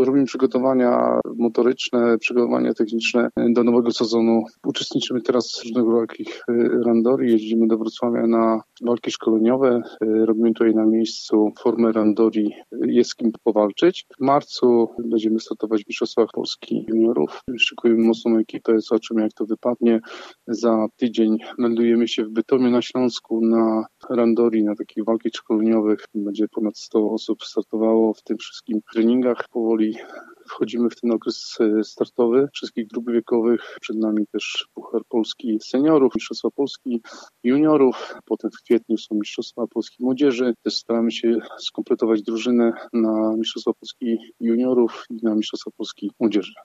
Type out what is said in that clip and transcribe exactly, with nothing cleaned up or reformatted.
robimy przygotowania motoryczne, przygotowania techniczne do nowego sezonu. Uczestniczymy teraz w różnego rodzaju randori, jeździmy do Wrocławia na walki szkoleniowe. Robimy tutaj na miejscu formę randori, jest z kim powalczyć. W marcu będziemy startować w Mistrzostwach Polski juniorów. Szykujemy mocną ekipę, zobaczymy jak to wypadnie. Za tydzień meldujemy się w Bytomiu na Śląsku na randori, na takich walkach szkoleniowych. Będzie ponad sto osób startowało w tym wszystkim treningach. Powoli wchodzimy w ten okres startowy wszystkich grup wiekowych. Przed nami też Puchar Polski Seniorów, Mistrzostwa Polski Juniorów. Potem w kwietniu są Mistrzostwa Polski Młodzieży. Też staramy się skompletować drużynę na Mistrzostwa Polski Juniorów i na Mistrzostwa Polski Młodzieży.